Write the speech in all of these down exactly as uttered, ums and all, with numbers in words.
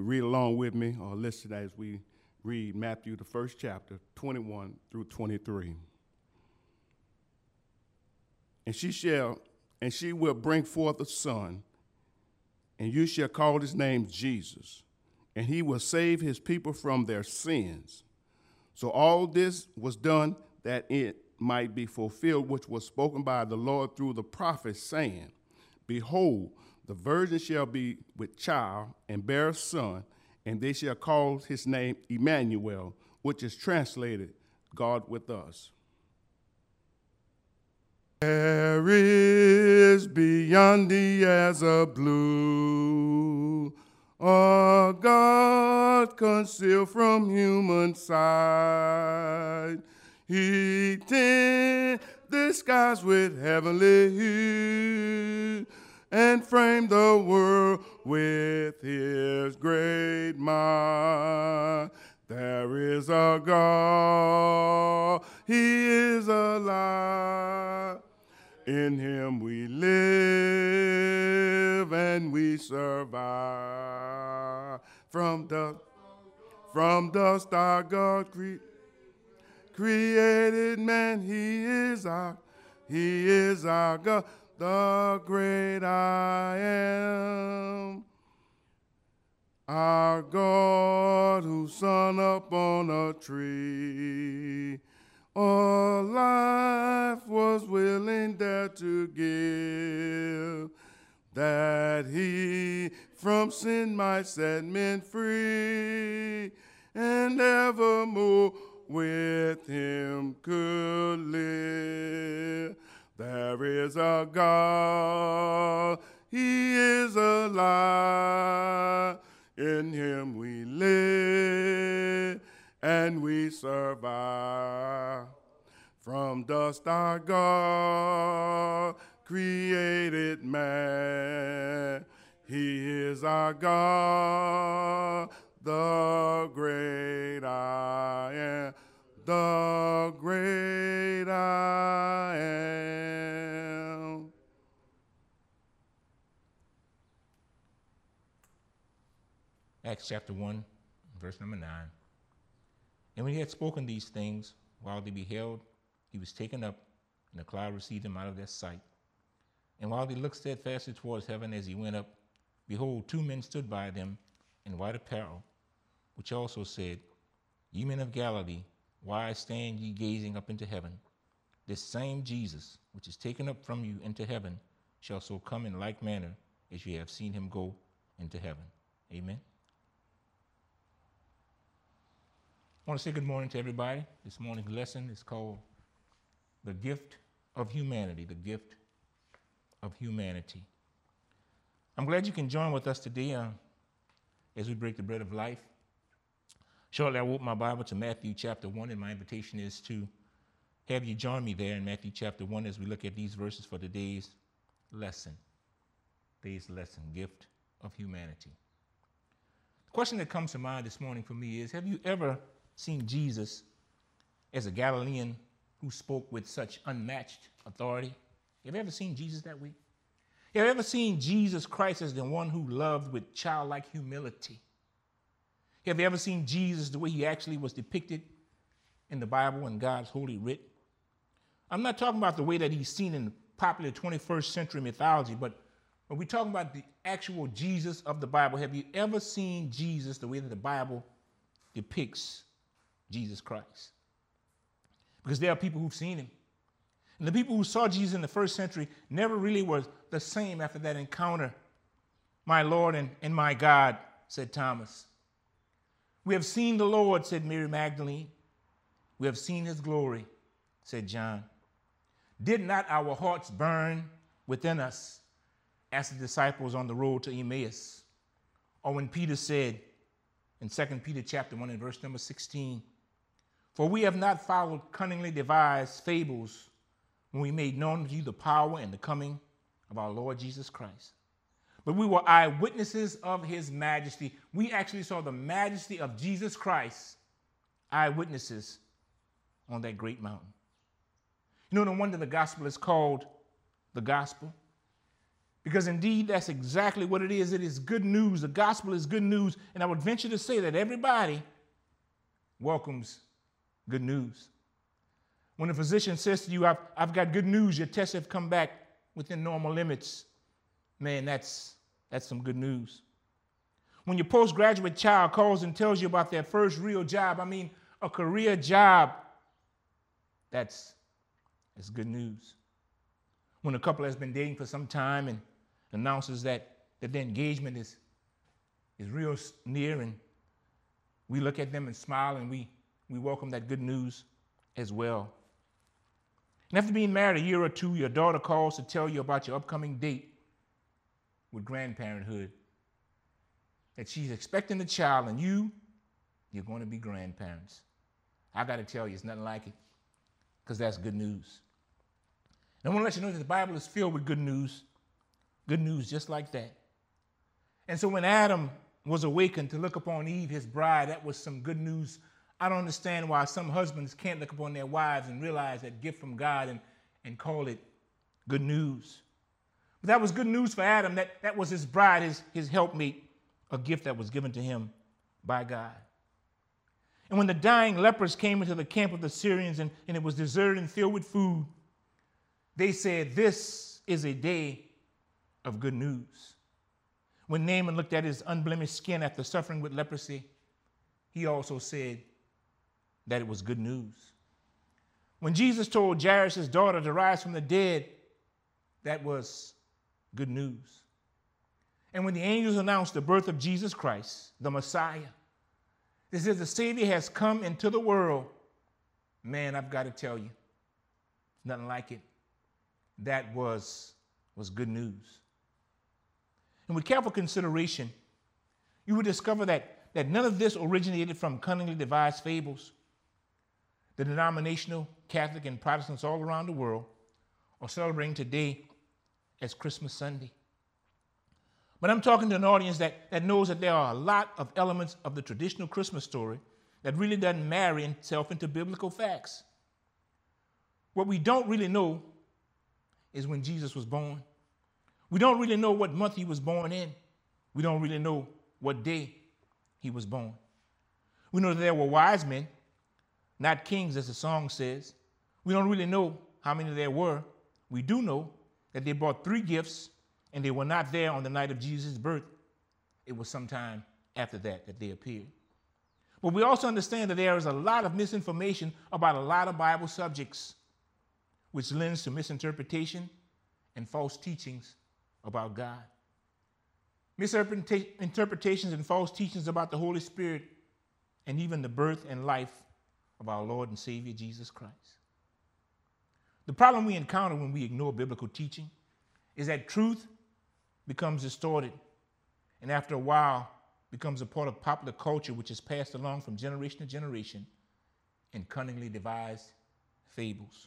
could read along with me or listen as we read Matthew, the first chapter, twenty-one through twenty-three. And she shall, and she will bring forth a son, and you shall call his name Jesus, and he will save his people from their sins. So all this was done that it might be fulfilled, which was spoken by the Lord through the prophet, saying, Behold, the virgin shall be with child and bear a son, and they shall call his name Emmanuel, which is translated, God with us. There is beyond the as of blue a God concealed from human sight. He tint the skies with heavenly hue and framed the world with his great mind. There is a God, he is alive. In him we live and we survive. From dust, from dust our God cre- created man. He is our, he is our God, the great I am. Our God who hung up on a tree, all life was willing there to give, that he from sin might set men free, and evermore with him could live. There is a God, he is alive. In him we live and we survive. From dust our God created man. He is our God, the great I am, the great I am. Acts chapter one, verse number nine. And when he had spoken these things, while they beheld, he was taken up, and the cloud received him out of their sight. And while they looked steadfastly towards heaven as he went up, behold, two men stood by them in white apparel, which also said, Ye men of Galilee, why stand ye gazing up into heaven? This same Jesus, which is taken up from you into heaven, shall so come in like manner as ye have seen him go into heaven. Amen. I want to say good morning to everybody. This morning's lesson is called The Gift of Humanity, the Gift of Humanity. I'm glad you can join with us today uh, as we break the bread of life. Shortly, I opened my Bible to Matthew chapter one, and my invitation is to have you join me there in Matthew chapter one as we look at these verses for today's lesson. Today's lesson, Gift of Humanity. The question that comes to mind this morning for me is, have you ever seen Jesus as a Galilean who spoke with such unmatched authority? Have you ever seen Jesus that way? Have you ever seen Jesus Christ as the one who loved with childlike humility? Have you ever seen Jesus the way he actually was depicted in the Bible and God's holy writ? I'm not talking about the way that he's seen in popular twenty-first century mythology, but when we're talking about the actual Jesus of the Bible, have you ever seen Jesus the way that the Bible depicts Jesus Christ? Because there are people who've seen him. And the people who saw Jesus in the first century never really were the same after that encounter. My Lord and, and my God, said Thomas. We have seen the Lord, said Mary Magdalene. We have seen his glory, said John. Did not our hearts burn within us, asked the disciples on the road to Emmaus? Or when Peter said in Second Peter chapter one and verse number sixteen, for we have not followed cunningly devised fables when we made known to you the power and the coming of our Lord Jesus Christ. But we were eyewitnesses of his majesty. We actually saw the majesty of Jesus Christ, eyewitnesses on that great mountain. You know, no wonder the gospel is called the gospel. Because indeed, that's exactly what it is. It is good news. The gospel is good news. And I would venture to say that everybody welcomes good news. When a physician says to you, I've, I've got good news, your tests have come back within normal limits, man, that's, that's some good news. When your postgraduate child calls and tells you about their first real job, I mean a career job, that's, that's good news. When a couple has been dating for some time and announces that, that their engagement is, is real near, and we look at them and smile and we, we welcome that good news as well. And after being married a year or two, your daughter calls to tell you about your upcoming date with grandparenthood, that she's expecting a child and you, you're going to be grandparents. I got to tell you, it's nothing like it, because that's good news. And I want to let you know that the Bible is filled with good news, good news just like that. And so when Adam was awakened to look upon Eve, his bride, that was some good news. I don't understand why some husbands can't look upon their wives and realize that gift from God and, and call it good news. But that was good news for Adam. That, that was his bride, his, his helpmate, a gift that was given to him by God. And when the dying lepers came into the camp of the Syrians and, and it was deserted and filled with food, they said, this is a day of good news. When Naaman looked at his unblemished skin after suffering with leprosy, he also said that it was good news. When Jesus told Jairus' daughter to rise from the dead, that was good news. And when the angels announced the birth of Jesus Christ, the Messiah, they said the Savior has come into the world, man, I've got to tell you, nothing like it. That was, was good news. And with careful consideration, you would discover that, that none of this originated from cunningly devised fables. The denominational, Catholic, and Protestants all around the world are celebrating today as Christmas Sunday. But I'm talking to an audience that, that knows that there are a lot of elements of the traditional Christmas story that really doesn't marry itself into biblical facts. What we don't really know is when Jesus was born. We don't really know what month he was born in. We don't really know what day he was born. We know that there were wise men, not kings, as the song says. We don't really know how many there were. We do know that they brought three gifts, and they were not there on the night of Jesus' birth. It was sometime after that that they appeared. But we also understand that there is a lot of misinformation about a lot of Bible subjects, which lends to misinterpretation and false teachings about God. Misinterpretations and false teachings about the Holy Spirit and even the birth and life of our Lord and Savior Jesus Christ. The problem we encounter when we ignore biblical teaching is that truth becomes distorted and after a while becomes a part of popular culture which is passed along from generation to generation in cunningly devised fables.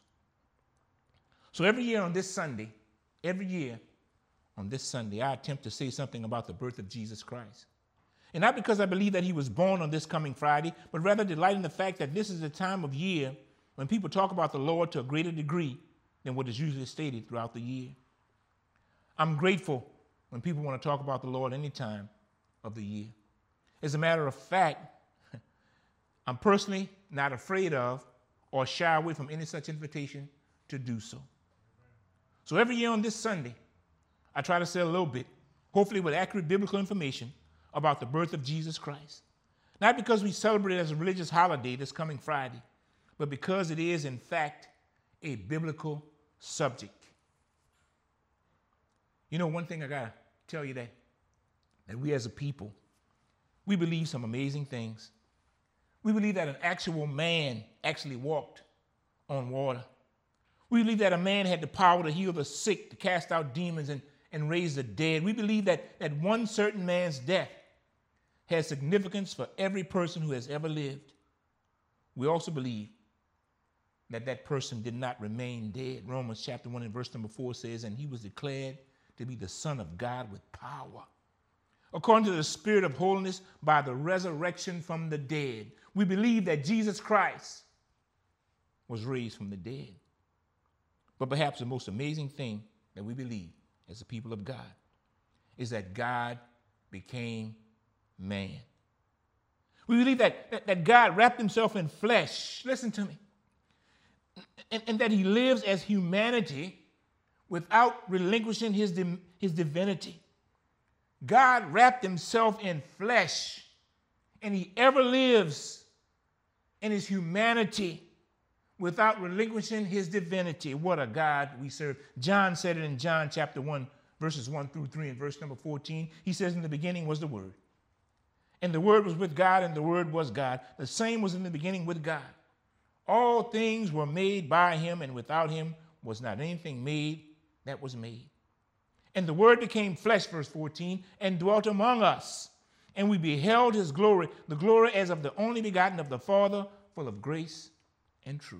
So every year on this Sunday, every year on this Sunday, I attempt to say something about the birth of Jesus Christ. And not because I believe that he was born on this coming Friday, but rather delight in the fact that this is the time of year when people talk about the Lord to a greater degree than what is usually stated throughout the year. I'm grateful when people want to talk about the Lord any time of the year. As a matter of fact, I'm personally not afraid of or shy away from any such invitation to do so. So every year on this Sunday, I try to say a little bit, hopefully with accurate biblical information, about the birth of Jesus Christ. Not because we celebrate it as a religious holiday this coming Friday, but because it is, in fact, a biblical subject. You know, one thing I got to tell you that, that we as a people, we believe some amazing things. We believe that an actual man actually walked on water. We believe that a man had the power to heal the sick, to cast out demons, and, and raise the dead. We believe that, that one certain man's death has significance for every person who has ever lived. We also believe that that person did not remain dead. Romans chapter one and verse number four says, and he was declared to be the Son of God with power, according to the Spirit of holiness, by the resurrection from the dead. We believe that Jesus Christ was raised from the dead. But perhaps the most amazing thing that we believe as the people of God is that God became man. We believe that, that, that God wrapped himself in flesh. Listen to me. And, and that he lives as humanity without relinquishing his, his divinity. God wrapped himself in flesh, and he ever lives in his humanity without relinquishing his divinity. What a God we serve. John said it in John chapter one, verses one through three, and verse number fourteen. He says, in the beginning was the Word, and the Word was with God, and the Word was God. The same was in the beginning with God. All things were made by him, and without him was not anything made that was made. And the Word became flesh, verse fourteen, and dwelt among us. And we beheld his glory, the glory as of the only begotten of the Father, full of grace and truth.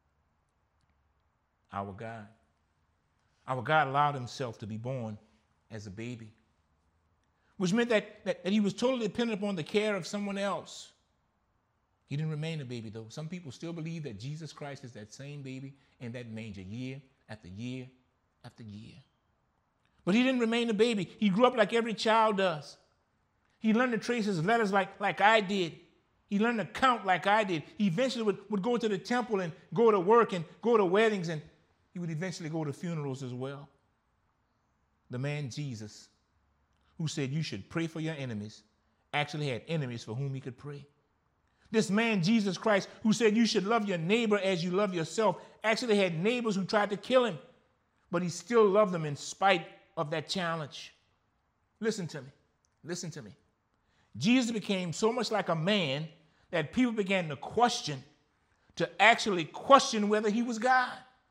Our God. Our God allowed himself to be born as a baby, which meant that, that, that he was totally dependent upon the care of someone else. He didn't remain a baby, though. Some people still believe that Jesus Christ is that same baby in that manger year after year after year. But he didn't remain a baby. He grew up like every child does. He learned to trace his letters like, like I did. He learned to count like I did. He eventually would, would go to the temple and go to work and go to weddings, and he would eventually go to funerals as well. The man Jesus, who said you should pray for your enemies, actually had enemies for whom he could pray. This man, Jesus Christ, who said you should love your neighbor as you love yourself, actually had neighbors who tried to kill him, but he still loved them in spite of that challenge. Listen to me. Listen to me. Jesus became so much like a man that people began to question, to actually question whether he was God.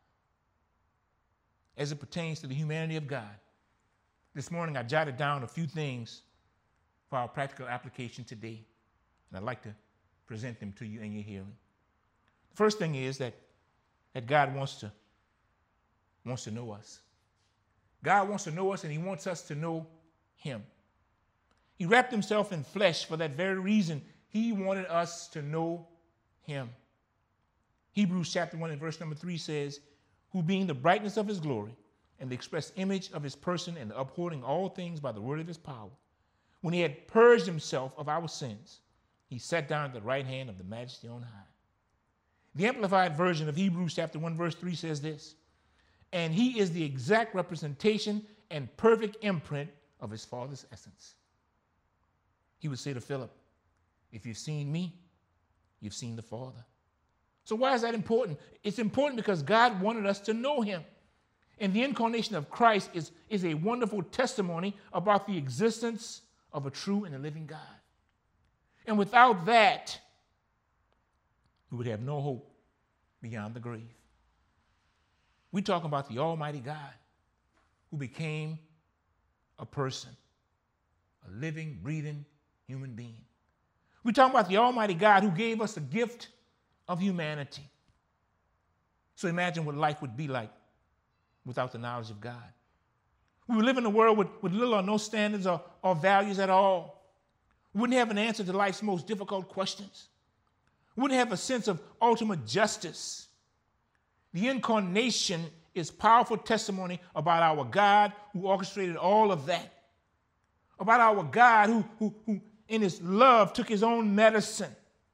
As it pertains to the humanity of God, this morning I jotted down a few things for our practical application today, and I'd like to present them to you in your hearing. The first thing is that, that God wants to, wants to know us. God wants to know us, and he wants us to know him. He wrapped himself in flesh for that very reason. He wanted us to know him. Hebrews chapter one and verse number three says, who being the brightness of his glory and the express image of his person and upholding all things by the word of his power, when he had purged himself of our sins, he sat down at the right hand of the majesty on high. The Amplified version of Hebrews chapter one verse three says this, and he is the exact representation and perfect imprint of his Father's essence. He would say to Philip, if you've seen me, you've seen the Father. So why is that important? It's important because God wanted us to know him. And the incarnation of Christ is, is a wonderful testimony about the existence of a true and a living God. And without that, we would have no hope beyond the grave. We're talking about the Almighty God who became a person, a living, breathing human being. We're talking about the Almighty God who gave us the gift of humanity. So imagine what life would be like without the knowledge of God. We would live in a world with, with little or no standards or, or values at all. We wouldn't have an answer to life's most difficult questions. We wouldn't have a sense of ultimate justice. The incarnation is powerful testimony about our God who orchestrated all of that. About our God who, who, who in his love took his own medicine.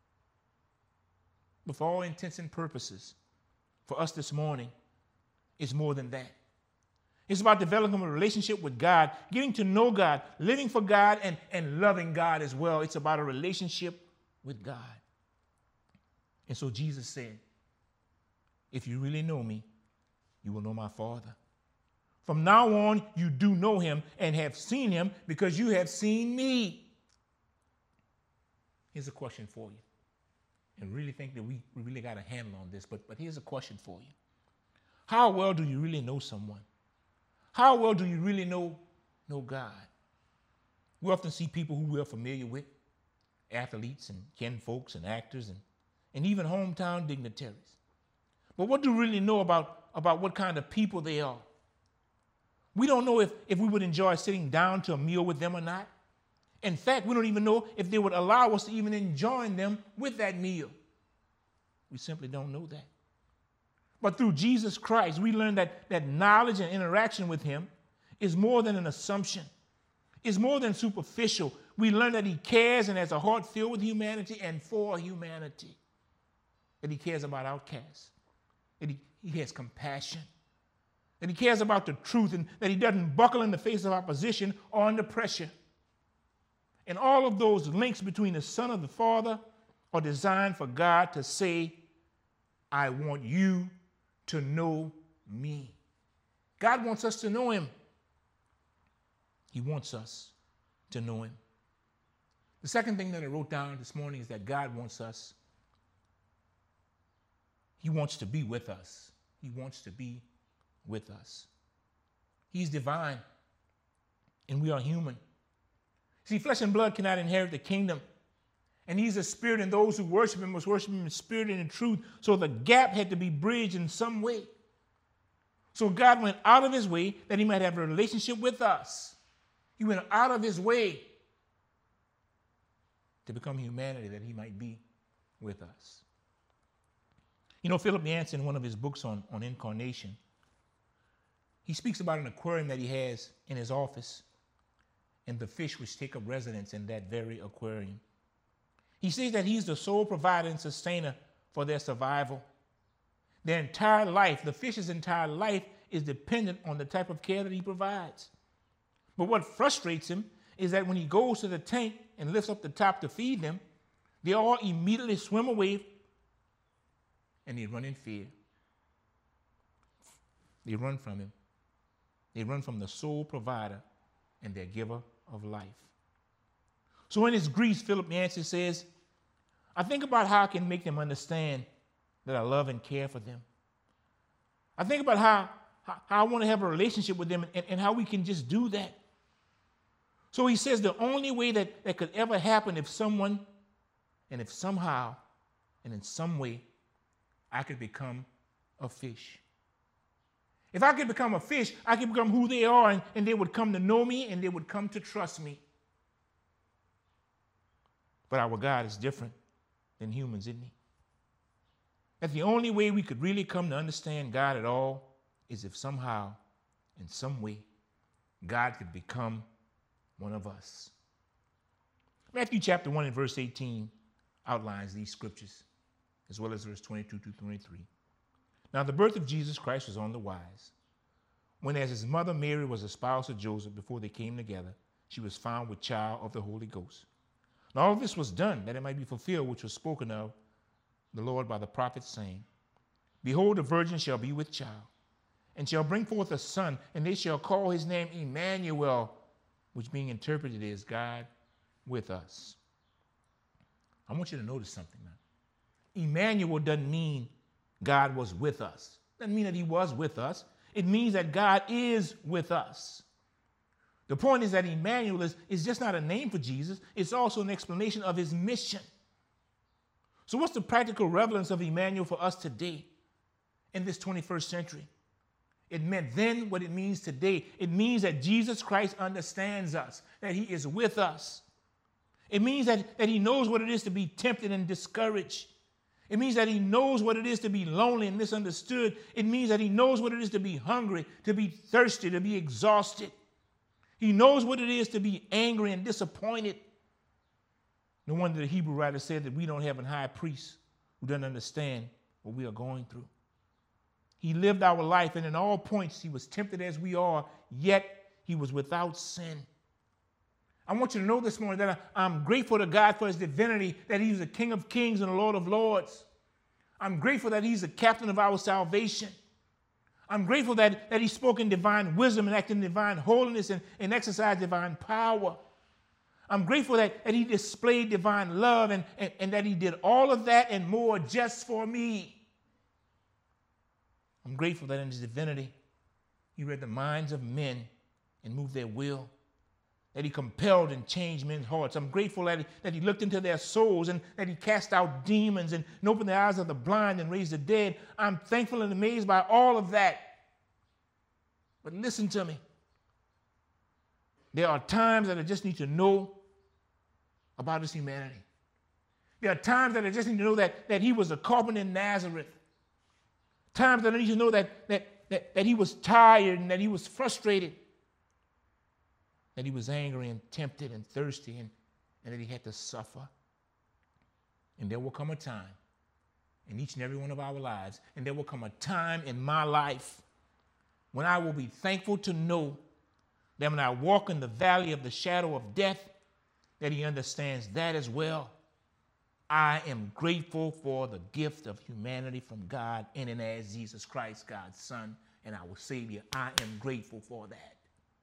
But for all intents and purposes, for us this morning, it's more than that. It's about developing a relationship with God, getting to know God, living for God, and, and loving God as well. It's about a relationship with God. And so Jesus said, if you really know me, you will know my Father. From now on, you do know him and have seen him because you have seen me. Here's a question for you. And really think that we, we really got a handle on this, but, but here's a question for you. How well do you really know someone? How well do you really know, know God? We often see people who we're familiar with, athletes and kinfolks and actors and, and even hometown dignitaries. But what do we really know about, about what kind of people they are? We don't know if, if we would enjoy sitting down to a meal with them or not. In fact, we don't even know if they would allow us to even enjoy them with that meal. We simply don't know that. But through Jesus Christ, we learn that, that knowledge and interaction with him is more than an assumption. It's more than superficial. We learn that he cares and has a heart filled with humanity and for humanity. That he cares about outcasts. That he, he has compassion. That he cares about the truth and that he doesn't buckle in the face of opposition or under pressure. And all of those links between the Son and the Father are designed for God to say, I want you to know me. God wants us to know him. He wants us to know him. The second thing that I wrote down this morning is that God wants us. He wants to be with us. He wants to be with us. He's divine, and we are human. See, flesh and blood cannot inherit the kingdom. And he's a spirit, and those who worship him must worship him in spirit and in truth. So the gap had to be bridged in some way. So God went out of his way that he might have a relationship with us. He went out of his way to become humanity that he might be with us. You know, Philip Yancey, in one of his books on, on incarnation, he speaks about an aquarium that he has in his office and the fish which take up residence in that very aquarium. He says that he's the sole provider and sustainer for their survival. Their entire life, the fish's entire life, is dependent on the type of care that he provides. But what frustrates him is that when he goes to the tank and lifts up the top to feed them, they all immediately swim away and they run in fear. They run from him. They run from the sole provider and their giver of life. So in his grief, Philip Yancey says, I think about how I can make them understand that I love and care for them. I think about how, how, how I want to have a relationship with them and, and how we can just do that. So he says the only way that, that could ever happen if someone, and if somehow, and in some way, I could become a fish. If I could become a fish, I could become who they are, and, and they would come to know me, and they would come to trust me. But our God is different than humans, isn't he? That the only way we could really come to understand God at all is if somehow, in some way, God could become one of us. Matthew chapter one and verse eighteen outlines these scriptures, as well as verse twenty-two to twenty-three. Now the birth of Jesus Christ was on the wise, when as his mother Mary was espoused to Joseph before they came together, she was found with child of the Holy Ghost. And all of this was done that it might be fulfilled, which was spoken of the Lord by the prophet, saying, Behold, the virgin shall be with child, and shall bring forth a son, and they shall call his name Emmanuel, which being interpreted is God with us. I want you to notice something now. Emmanuel doesn't mean God was with us. Doesn't mean that he was with us. It means that God is with us. The point is that Emmanuel is, is just not a name for Jesus. It's also an explanation of his mission. So what's the practical relevance of Emmanuel for us today in this twenty-first century? It meant then what it means today. It means that Jesus Christ understands us, that he is with us. It means that, that he knows what it is to be tempted and discouraged. It means that he knows what it is to be lonely and misunderstood. It means that he knows what it is to be hungry, to be thirsty, to be exhausted. He knows what it is to be angry and disappointed. No wonder the Hebrew writer said that we don't have a high priest who doesn't understand what we are going through. He lived our life, and in all points he was tempted as we are, yet he was without sin. I want you to know this morning that I'm grateful to God for his divinity, that he's the King of kings and the Lord of lords. I'm grateful that he's the captain of our salvation. I'm grateful that, that he spoke in divine wisdom and acted in divine holiness and, and exercised divine power. I'm grateful that, that he displayed divine love and, and, and that he did all of that and more just for me. I'm grateful that in his divinity, he read the minds of men and moved their will, that he compelled and changed men's hearts. I'm grateful that he, that he looked into their souls and that he cast out demons and, and opened the eyes of the blind and raised the dead. I'm thankful and amazed by all of that. But listen to me. There are times that I just need to know about his humanity. There are times that I just need to know that, that he was a carpenter in Nazareth. Times that I need to know that, that, that, that he was tired and that he was frustrated. that he was angry and tempted and thirsty, and, and that he had to suffer. And there will come a time in each and every one of our lives, and there will come a time in my life when I will be thankful to know that when I walk in the valley of the shadow of death, that he understands that as well. I am grateful for the gift of humanity from God in and as Jesus Christ, God's Son and our Savior. I am grateful for that.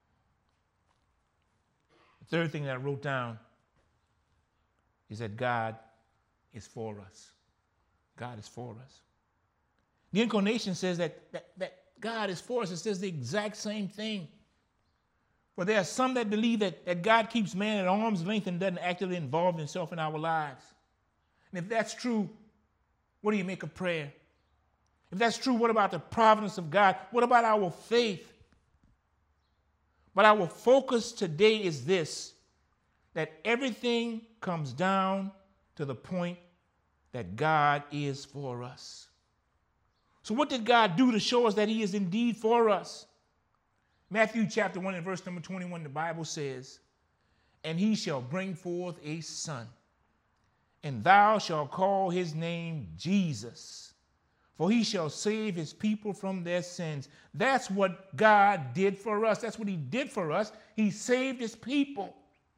The third thing that I wrote down is that God is for us. God is for us. The incarnation says that, that, that God is for us. It says the exact same thing. But there are some that believe that, that God keeps man at arm's length and doesn't actively involve himself in our lives. And if that's true, what do you make of prayer? If that's true, what about the providence of God? What about our faith? But our focus today is this, that everything comes down to the point that God is for us. So what did God do to show us that he is indeed for us? Matthew chapter one and verse number twenty-one, the Bible says, "And he shall bring forth a son, and thou shalt call his name Jesus, for he shall save his people from their sins." That's what God did for us. That's what he did for us. He saved his people.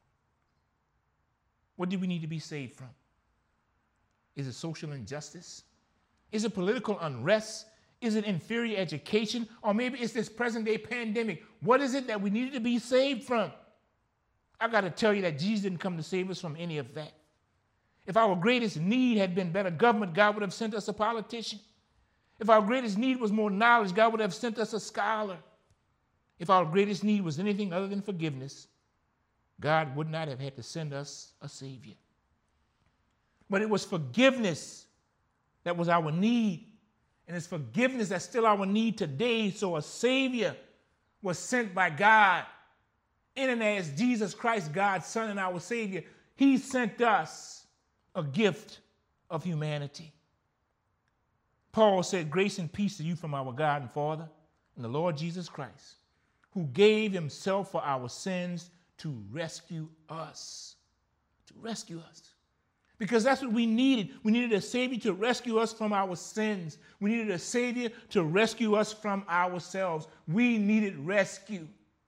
What do we need to be saved from? Is it social injustice? Is it political unrest? Is it inferior education? Or maybe it's this present day pandemic. What is it that we needed to be saved from? I got to tell you that Jesus didn't come to save us from any of that. If our greatest need had been better government, God would have sent us a politician. If our greatest need was more knowledge, God would have sent us a scholar. If our greatest need was anything other than forgiveness, God would not have had to send us a Savior. But it was forgiveness that was our need. And it's forgiveness that's still our need today. So a Savior was sent by God in and as Jesus Christ, God's Son and our Savior. He sent us a gift of humanity. Paul said, "Grace and peace to you from our God and Father and the Lord Jesus Christ, who gave himself for our sins to rescue us." To rescue us. Because that's what we needed. We needed a Savior to rescue us from our sins. We needed a Savior to rescue us from ourselves. We needed rescue.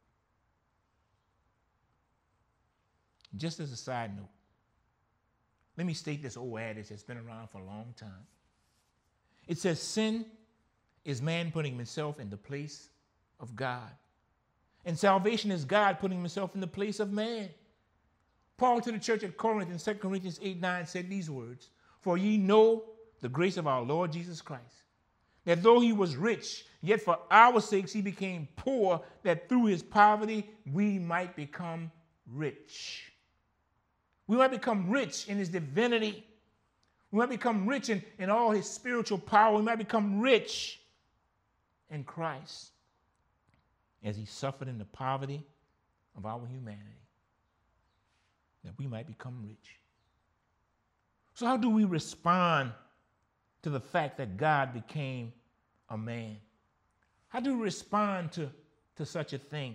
Just as a side note, let me state this old adage that's been around for a long time. It says sin is man putting himself in the place of God. And salvation is God putting himself in the place of man. Paul to the church at Corinth in Second Corinthians eight nine said these words, "For ye know the grace of our Lord Jesus Christ, that though he was rich, yet for our sakes he became poor, that through his poverty we might become rich." We might become rich in his divinity. We might become rich in, in all his spiritual power. We might become rich in Christ as he suffered in the poverty of our humanity, that we might become rich. So how do we respond to the fact that God became a man? How do we respond to, to such a thing?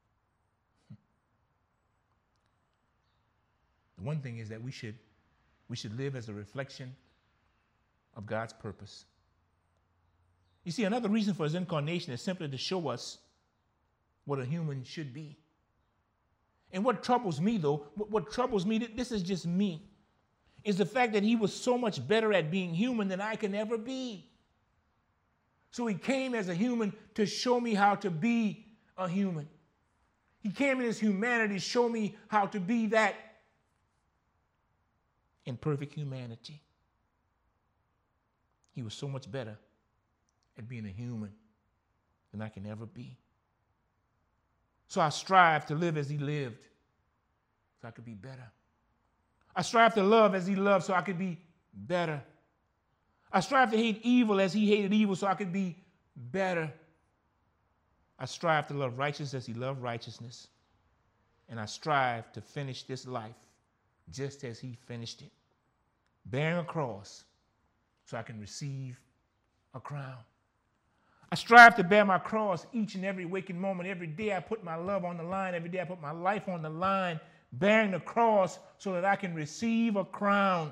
The one thing is that we should, we should live as a reflection of God's purpose. You see, another reason for his incarnation is simply to show us what a human should be. And what troubles me, though, what, what troubles me, this is just me, is the fact that he was so much better at being human than I can ever be. So he came as a human to show me how to be a human. He came in his humanity to show me how to be that in perfect humanity. He was so much better at being a human than I can ever be. So I strive to live as he lived so I could be better. I strive to love as he loved so I could be better. I strive to hate evil as he hated evil so I could be better. I strive to love righteousness as he loved righteousness. And I strive to finish this life just as he finished it, bearing a cross so I can receive a crown. I I strive to bear my cross each and every waking moment. Every day I put my love on the line. Every day I put my life on the line, bearing the cross so that I can receive a crown.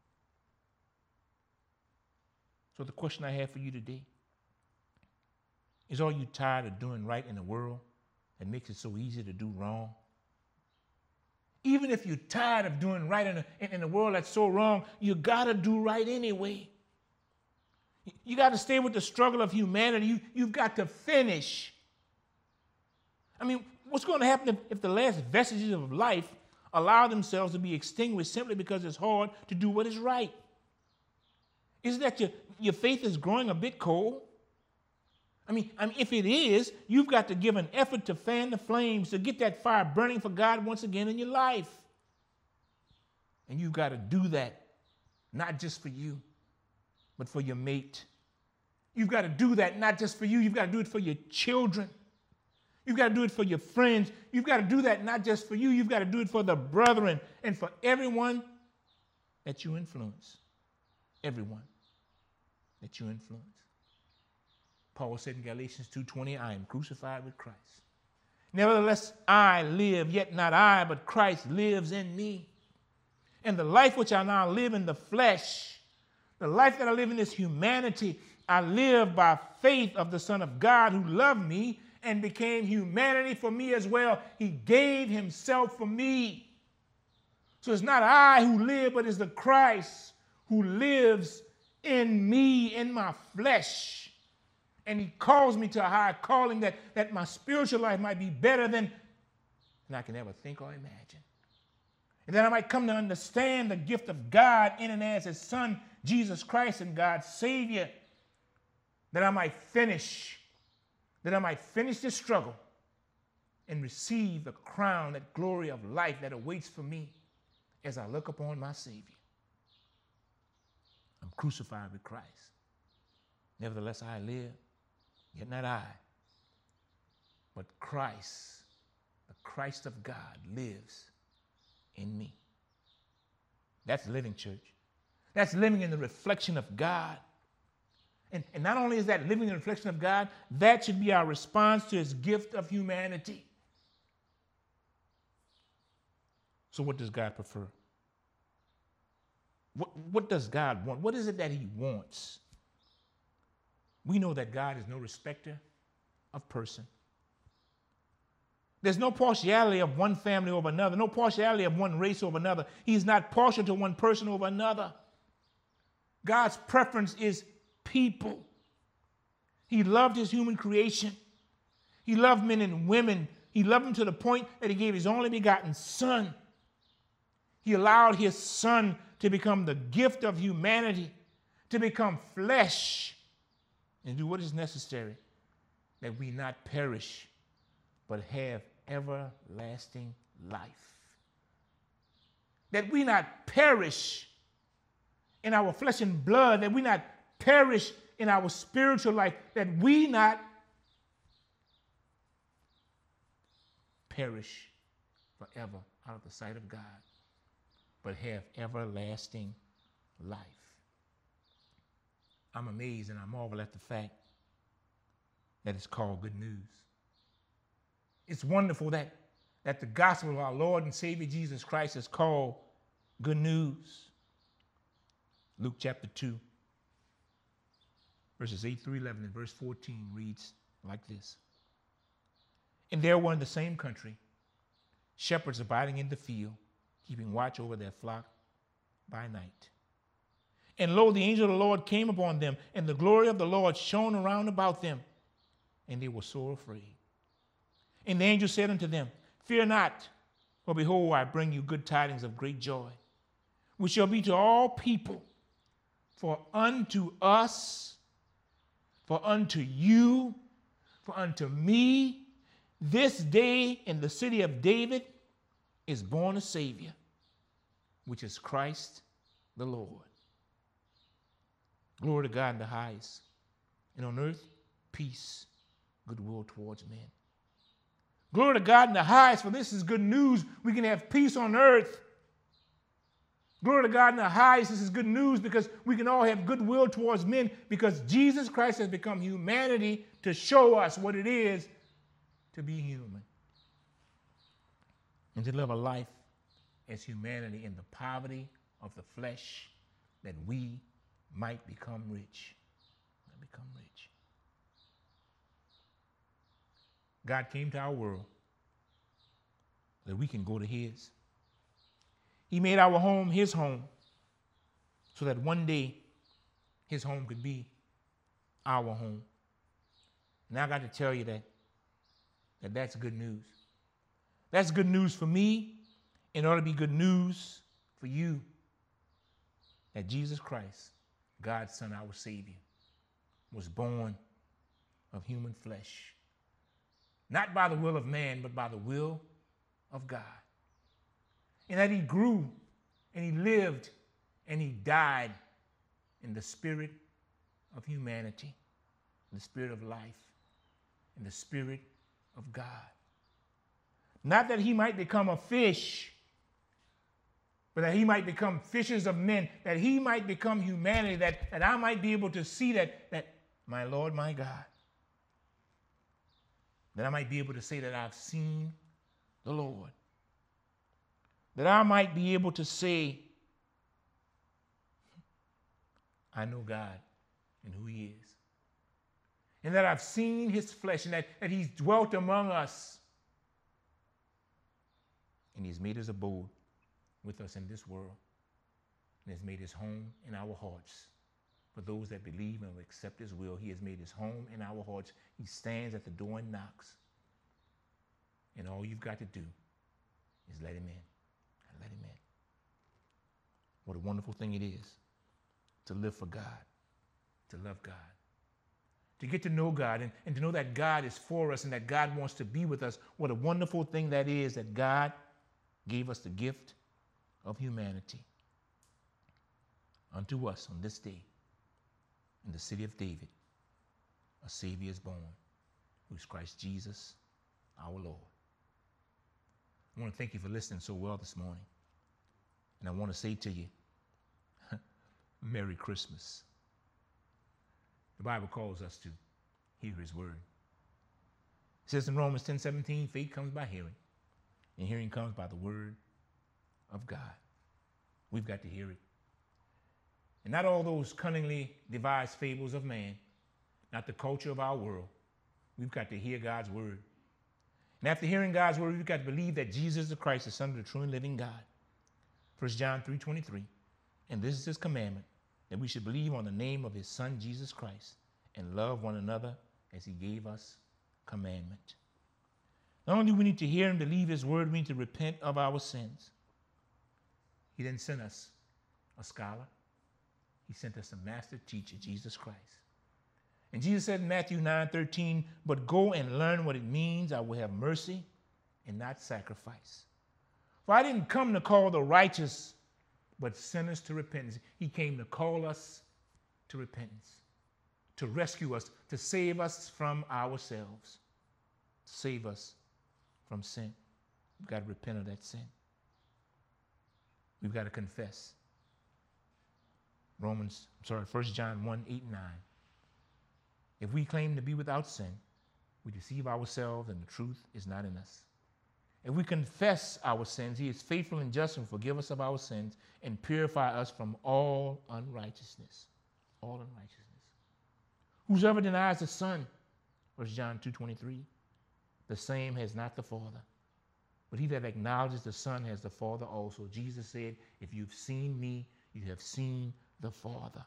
So the question I have for you today is, are you tired of doing right in the world that makes it so easy to do wrong? Even if you're tired of doing right in a, in a world that's so wrong, you got to do right anyway. You got to stay with the struggle of humanity. You, you've got to finish. I mean, what's going to happen if, if the last vestiges of life allow themselves to be extinguished simply because it's hard to do what is right? Isn't that your, your faith is growing a bit cold? I mean, I mean, if it is, you've got to give an effort to fan the flames, to get that fire burning for God once again in your life. And you've got to do that, not just for you, but for your mate. You've got to do that not just for you. You've got to do it for your children. You've got to do it for your friends. You've got to do that not just for you. You've got to do it for the brethren and for everyone that you influence. Everyone that you influence. Paul said in Galatians two twenty, I am crucified with Christ. Nevertheless, I live, yet not I, but Christ lives in me. And the life which I now live in the flesh, the life that I live in this humanity, I live by faith of the Son of God who loved me and became humanity for me as well. He gave himself for me. So it's not I who live, but it's the Christ who lives in me, in my flesh. And he calls me to a higher calling that, that my spiritual life might be better than, than I can ever think or imagine. And that I might come to understand the gift of God in and as his Son, Jesus Christ, and God's Savior, that I might finish, that I might finish this struggle and receive the crown, that glory of life that awaits for me as I look upon my Savior. I'm crucified with Christ. Nevertheless, I live, yet not I, but Christ, the Christ of God, lives in me. That's living, church. That's living in the reflection of God. And, and not only is that living in the reflection of God, that should be our response to his gift of humanity. So what does God prefer? What, what does God want? What is it that he wants? We know that God is no respecter of person. There's no partiality of one family over another, no partiality of one race over another. He's not partial to one person over another. God's preference is people. He loved his human creation. He loved men and women. He loved them to the point that he gave his only begotten Son. He allowed his Son to become the gift of humanity, to become flesh, and do what is necessary that we not perish, but have everlasting life. That we not perish in our flesh and blood, that we not perish in our spiritual life, that we not perish forever out of the sight of God, but have everlasting life. I'm amazed and I marvel at the fact that it's called good news. It's wonderful that, that the gospel of our Lord and Savior Jesus Christ is called good news. Luke chapter two, verses eight through eleven, and verse fourteen reads like this. And there were in the same country shepherds abiding in the field, keeping watch over their flock by night. And lo, the angel of the Lord came upon them, and the glory of the Lord shone around about them, and they were sore afraid. And the angel said unto them, Fear not, for behold, I bring you good tidings of great joy, which shall be to all people. For unto us, for unto you, for unto me, this day in the city of David is born a Savior, which is Christ the Lord. Glory to God in the highest, and on earth, peace, goodwill towards men. Glory to God in the highest, for this is good news. We can have peace on earth Glory to God in the highest. This is good news because we can all have goodwill towards men because Jesus Christ has become humanity to show us what it is to be human and to live a life as humanity in the poverty of the flesh that we might become rich. Might become rich. God came to our world that we can go to his. He made our home his home so that one day his home could be our home. Now I got to tell you that, that that's good news. That's good news for me, and it ought to be good news for you that Jesus Christ, God's Son, our Savior, was born of human flesh. Not by the will of man, but by the will of God. And that he grew and he lived and he died in the spirit of humanity, in the spirit of life, in the spirit of God. Not that he might become a fish, but that he might become fishers of men, that he might become humanity, that, that I might be able to see that, that my Lord, my God, that I might be able to say that I've seen the Lord. That I might be able to say, I know God and who he is. And that I've seen his flesh and that, that he's dwelt among us. And he's made his abode with us in this world. And has made his home in our hearts. For those that believe and will accept his will, he has made his home in our hearts. He stands at the door and knocks. And all you've got to do is let him in. Let him in. What a wonderful thing it is to live for God, to love God, to get to know God and, and to know that God is for us and that God wants to be with us. What a wonderful thing that is that God gave us the gift of humanity unto us on this day in the city of David. A Savior is born, who is Christ Jesus, our Lord. I want to thank you for listening so well this morning. And I want to say to you, Merry Christmas. The Bible calls us to hear his word. It says in Romans ten seventeen, faith comes by hearing, and hearing comes by the word of God. We've got to hear it. And not all those cunningly devised fables of man, not the culture of our world. We've got to hear God's word. And after hearing God's word, we've got to believe that Jesus is the Christ, the Son of the true and living God. First John three twenty-three. And this is his commandment, that we should believe on the name of his Son, Jesus Christ, and love one another as he gave us commandment. Not only do we need to hear and believe his word, we need to repent of our sins. He didn't send us a scholar. He sent us a master teacher, Jesus Christ. And Jesus said in Matthew nine thirteen, but go and learn what it means. I will have mercy and not sacrifice. For I didn't come to call the righteous, but sinners to repentance. He came to call us to repentance, to rescue us, to save us from ourselves, to save us from sin. We've got to repent of that sin. We've got to confess. Romans, I'm sorry, First John one, eight, and nine. If we claim to be without sin, we deceive ourselves and the truth is not in us. If we confess our sins, he is faithful and just and forgive us of our sins and purify us from all unrighteousness. All unrighteousness. Whosoever denies the Son, First John two twenty-three, the same has not the Father. But he that acknowledges the Son has the Father also. Jesus said, if you've seen me, you have seen the Father.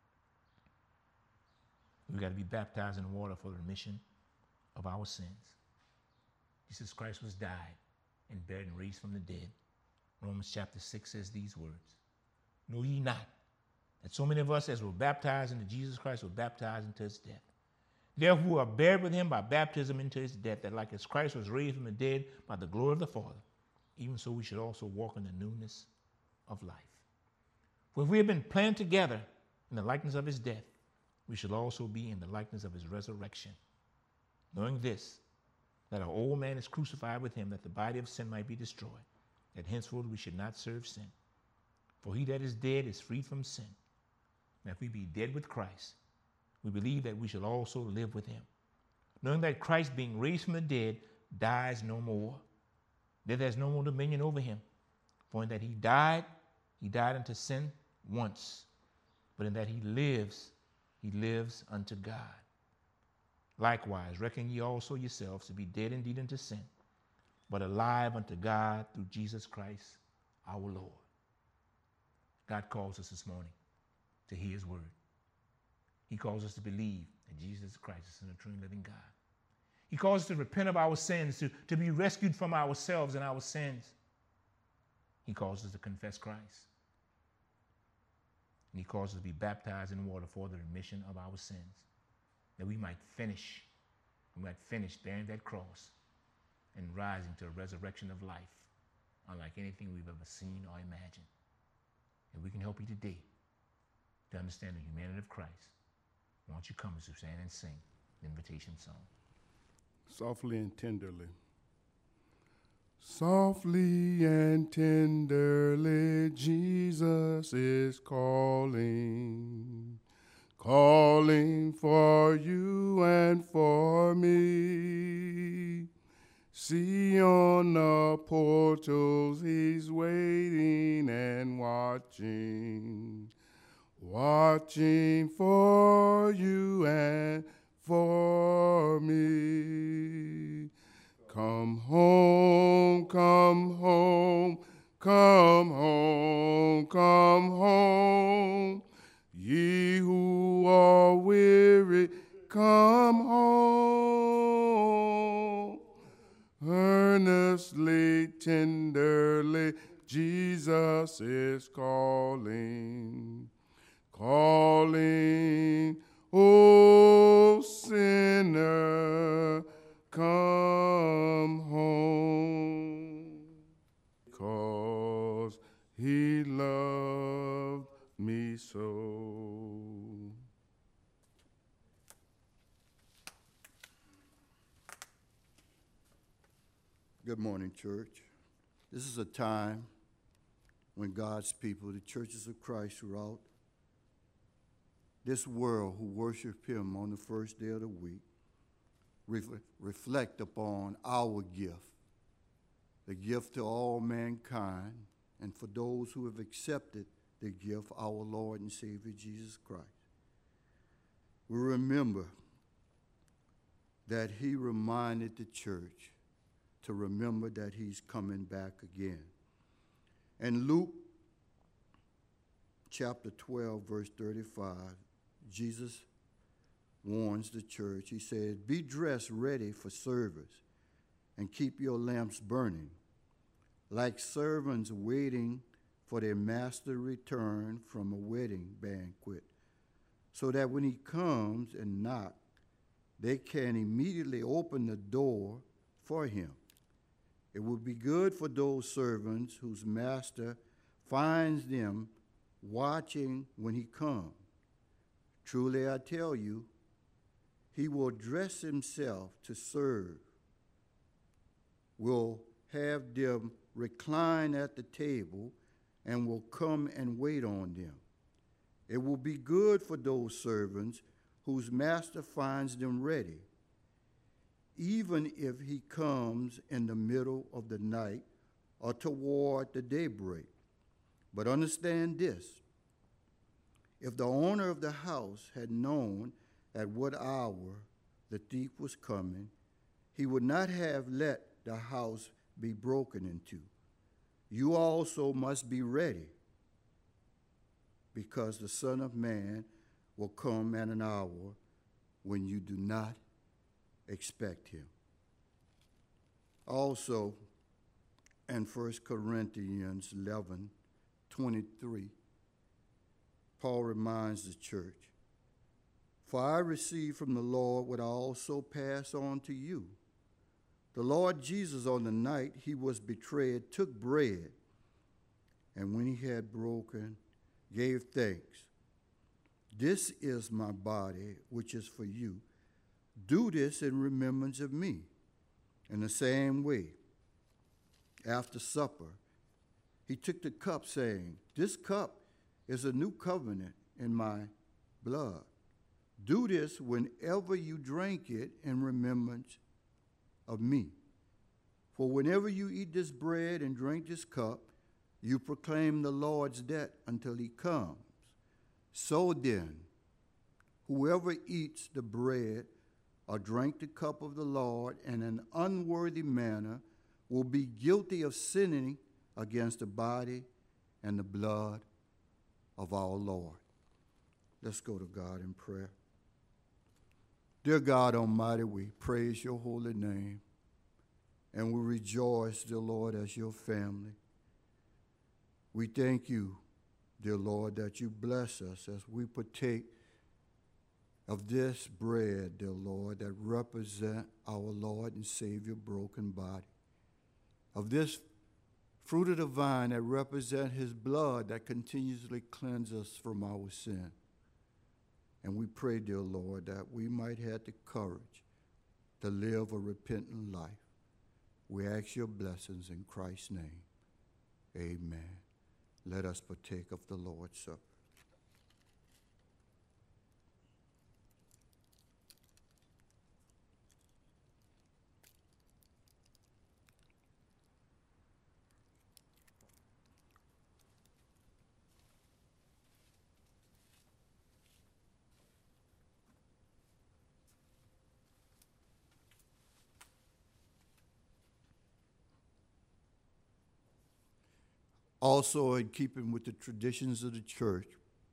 We've got to be baptized in water for the remission of our sins. Jesus Christ was died and buried and raised from the dead. Romans chapter six says these words. Know ye not that so many of us as were baptized into Jesus Christ were baptized into his death? Therefore we are buried with him by baptism into his death, that like as Christ was raised from the dead by the glory of the Father, even so we should also walk in the newness of life. For if we have been planted together in the likeness of his death, we shall also be in the likeness of his resurrection. Knowing this, that our old man is crucified with him, that the body of sin might be destroyed, that henceforth we should not serve sin. For he that is dead is freed from sin. And if we be dead with Christ, we believe that we shall also live with him, knowing that Christ, being raised from the dead, dies no more. Death has no more dominion over him. For in that he died, he died unto sin once. But in that he lives, he lives unto God. Likewise, reckon ye also yourselves to be dead indeed unto sin, but alive unto God through Jesus Christ our Lord. God calls us this morning to hear his word. He calls us to believe that Jesus Christ is the true and living God. He calls us to repent of our sins, to, to be rescued from ourselves and our sins. He calls us to confess Christ. And he calls us to be baptized in water for the remission of our sins, that we might finish, we might finish bearing that cross and rising to a resurrection of life, unlike anything we've ever seen or imagined. And we can help you today to understand the humanity of Christ. Won't you come as we stand and sing the invitation song? Softly and tenderly. Softly and tenderly, Jesus is calling, calling for you and for me. See on the portals, he's waiting and watching, watching for you and for me. Come home, come home, come home, come home. Ye who are weary, come home. Earnestly, tenderly, Jesus is calling, calling, O sinner, come home. Because he loved me so. Good morning, church. This is a time when God's people, the churches of Christ throughout this world who worship him on the first day of the week, ref- reflect upon our gift, the gift to all mankind, and for those who have accepted the gift, our Lord and Savior Jesus Christ. We remember that he reminded the church to remember that he's coming back again. And Luke chapter twelve, verse thirty-five, Jesus warns the church. He said, be dressed ready for service and keep your lamps burning, like servants waiting for their master return from a wedding banquet, so that when he comes and knocks, they can immediately open the door for him. It would be good for those servants whose master finds them watching when he comes. Truly I tell you, he will dress himself to serve, will have them recline at the table, and will come and wait on them. It will be good for those servants whose master finds them ready, even if he comes in the middle of the night or toward the daybreak. But understand this, if the owner of the house had known at what hour the thief was coming, he would not have let the house be broken into. You also must be ready, because the Son of Man will come at an hour when you do not expect him. Also, in First Corinthians eleven twenty-three, Paul reminds the church, for I received from the Lord what I also pass on to you. The Lord Jesus, on the night he was betrayed, took bread, and when he had broken, gave thanks. This is my body, which is for you. Do this in remembrance of me. In the same way, after supper, he took the cup, saying, "This cup is a new covenant in my blood. Do this whenever you drink it in remembrance of me. For whenever you eat this bread and drink this cup, you proclaim the Lord's death until he comes. So then, whoever eats the bread or drink the cup of the Lord in an unworthy manner will be guilty of sinning against the body and the blood of our Lord." Let's go to God in prayer. Dear God Almighty, we praise your holy name, and we rejoice, dear Lord, as your family. We thank you, dear Lord, that you bless us as we partake of this bread, dear Lord, that represent our Lord and Savior broken body, of this fruit of the vine that represent his blood that continuously cleanses us from our sin. And we pray, dear Lord, that we might have the courage to live a repentant life. We ask your blessings in Christ's name. Amen. Let us partake of the Lord's Supper. Also, in keeping with the traditions of the church,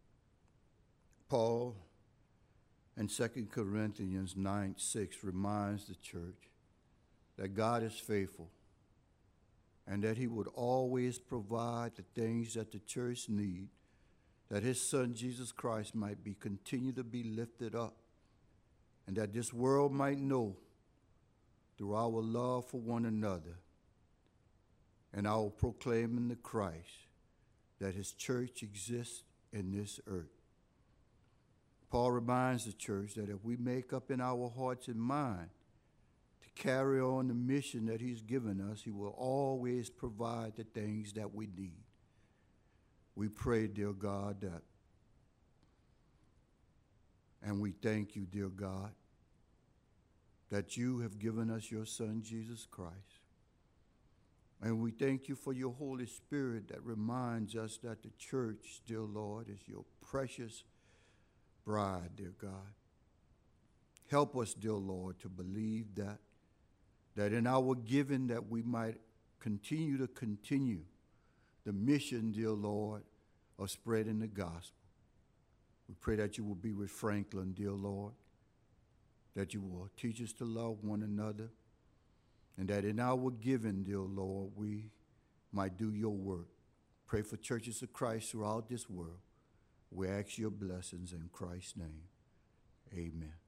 Paul in Second Corinthians nine six reminds the church that God is faithful and that he would always provide the things that the church need, that his son Jesus Christ might be continue to be lifted up, and that this world might know through our love for one another and our proclaiming the Christ that his church exists in this earth. Paul reminds the church that if we make up in our hearts and mind to carry on the mission that he's given us, he will always provide the things that we need. We pray, dear God, that, and we thank you, dear God, that you have given us your son, Jesus Christ. And we thank you for your Holy Spirit that reminds us that the church, dear Lord, is your precious bride, dear God. Help us, dear Lord, to believe that, that in our giving that we might continue to continue the mission, dear Lord, of spreading the gospel. We pray that you will be with Franklin, dear Lord, that you will teach us to love one another, and that in our giving, dear Lord, we might do your work. Pray for churches of Christ throughout this world. We ask your blessings in Christ's name. Amen.